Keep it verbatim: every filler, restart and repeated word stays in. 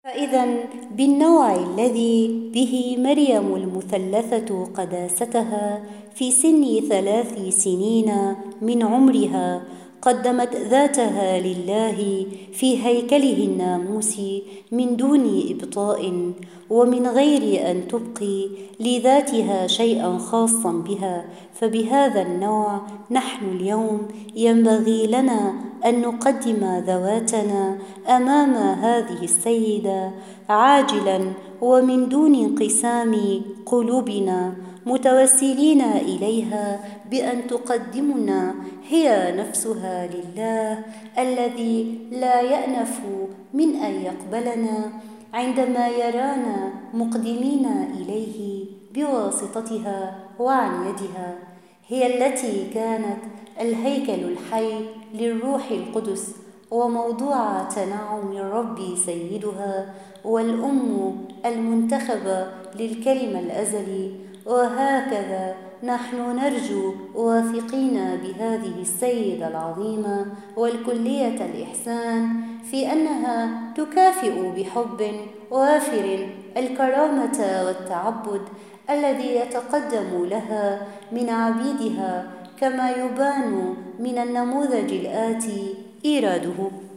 فإذا بالنوع الذي به مريم المثلثة قداستها في سن ثلاث سنين من عمرها قدمت ذاتها لله في هيكله الناموسي من دون إبطاء ومن غير أن تبقي لذاتها شيئا خاصا بها. فبهذا النوع نحن اليوم ينبغي لنا أن نقدم ذواتنا أمام هذه السيدة عاجلا ومن دون انقسام قلوبنا، متوسلين إليها بأن تقدمنا هي نفسها لله الذي لا يأنف من أن يقبلنا عندما يرانا مقدمين إليه بواسطتها وعن يدها. هي التي كانت الهيكل الحي للروح القدس وموضوع تنعم الرب سيدها، والأم المنتخبة للكلمة الأزلي. وهكذا نحن نرجو واثقين بهذه السيدة العظيمة والكلية الإحسان في أنها تكافئ بحب وافر الكرامة والتعبد الذي يتقدم لها من عبيدها، كما يبان من النموذج الآتي إيراده.